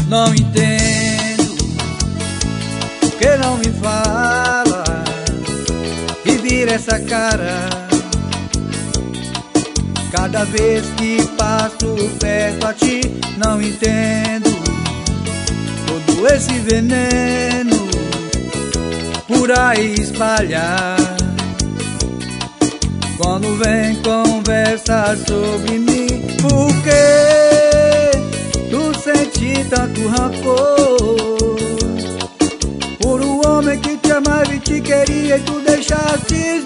Não entendo porque não me fala e vira essa cara. Cada vez que passo perto a ti, não entendo todo esse veneno por aí espalhar. Quando vem conversar sobre mim, por que tu sente tanto rancor por um homem que te amava e te queria e tu deixaste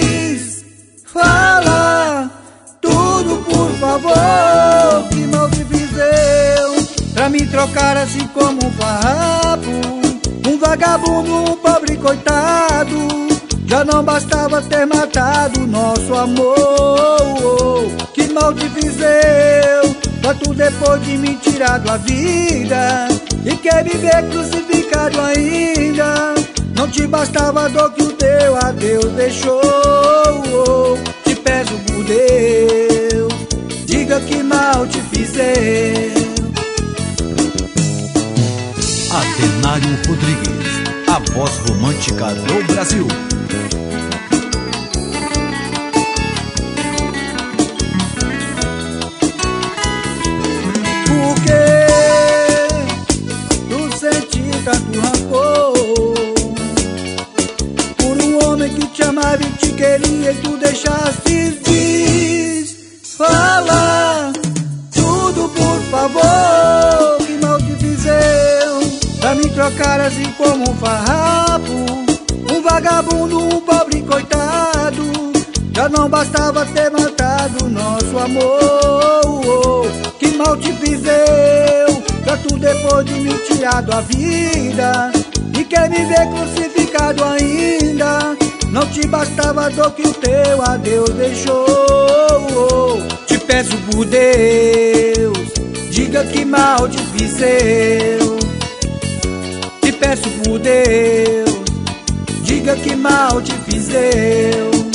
fala tudo, por favor. Que mal te fiz eu pra me trocar assim como um farrapo, um vagabundo, um pobre coitado? Já não bastava ter matado nosso amor. Que mal te fiz eu pra tu depois de me tirar da vida e quer me ver crucificado ainda? Não te bastava a dor que o teu adeus deixou. Te peço por Deus, diga que mal te fiz eu. Adenário Rodrigues, a voz romântica do Brasil. Por que tu sente tanto rancor por um homem que te amava e te queria e tu deixaste fala tudo, por favor. Que mal te fiz eu pra me trocar assim como um farrapo, um vagabundo, um pobre coitado? Já não bastava ter matado nosso amor. Que mal te fiz eu pra tu depois de me tirar da vida e quer me ver crucificado ainda? Não te bastava a dor que o teu adeus deixou. Te peço por Deus, diga que mal te fiz eu. Te peço por Deus, diga que mal te fiz eu.